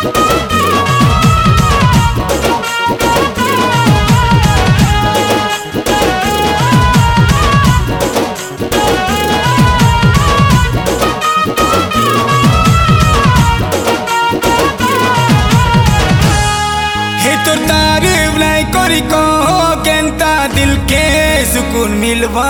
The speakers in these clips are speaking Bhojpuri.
তোর তারিফ নাই করি কহ কেনতা দিলকে সুকুন মিলবা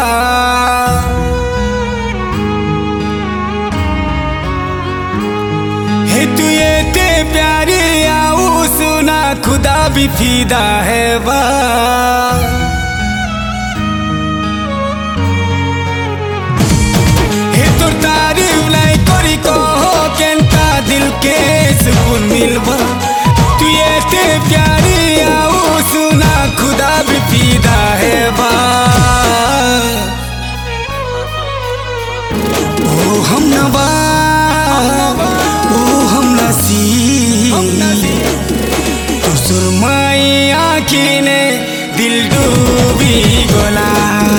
हे तू ते प्यारी आऊ सुना खुदा भी फीदा है बा हे तोर तारीफ নাই করি কহ কেনতা দিলকে সুকুন মিলবা तू ते प्यारी आऊ सुना खुदा भी फीदा है बा ओ हम नवा ओ हम नसीब तो सुरमाई आँखी ने दिल डूबी गोला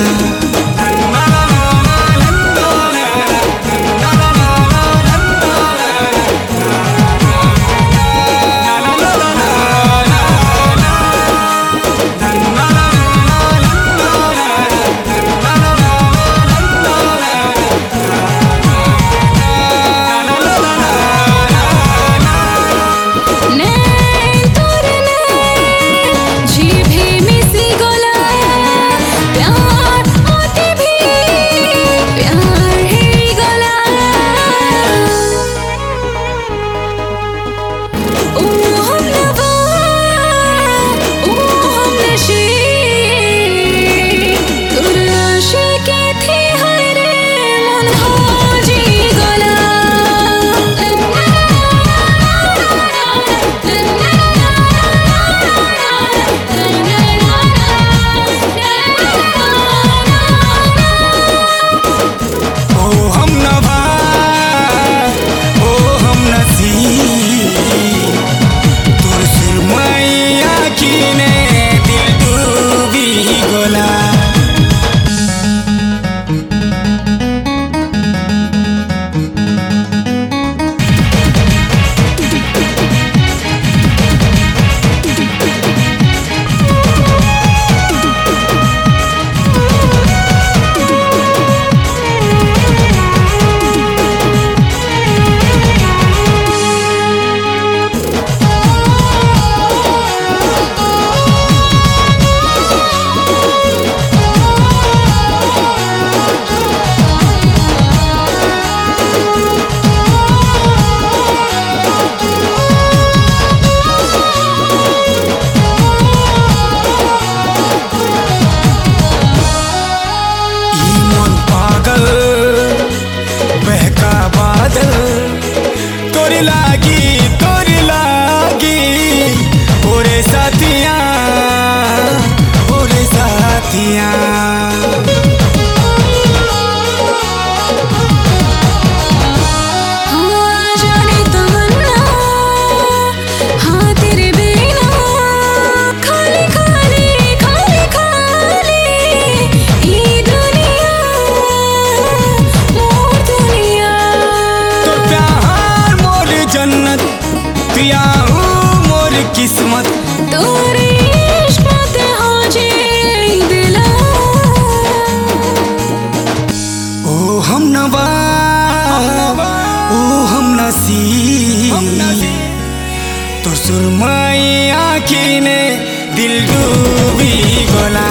तोरी लागी ओरे साथिया जाने तमन्ना हाँ तेरे बिना खाली खाली खाली खाली ये दुनिया मोर दुनिया तो प्यार मोर जन्नत पिया मोर किस्मत तोरी इश्क मत हो जे दिला ओ हम नवा ओ हम नसीब तो सुरमाई आँखी ने दिल डूबी गोला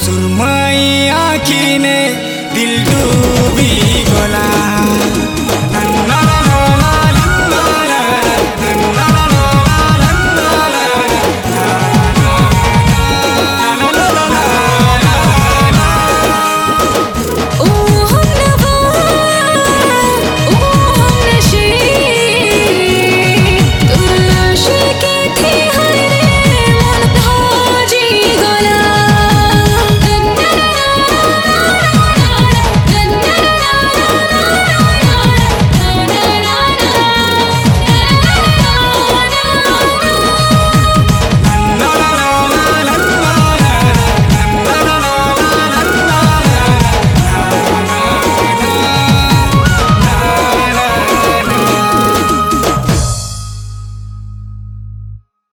सुरमई आँखी ने दिल डूबी गला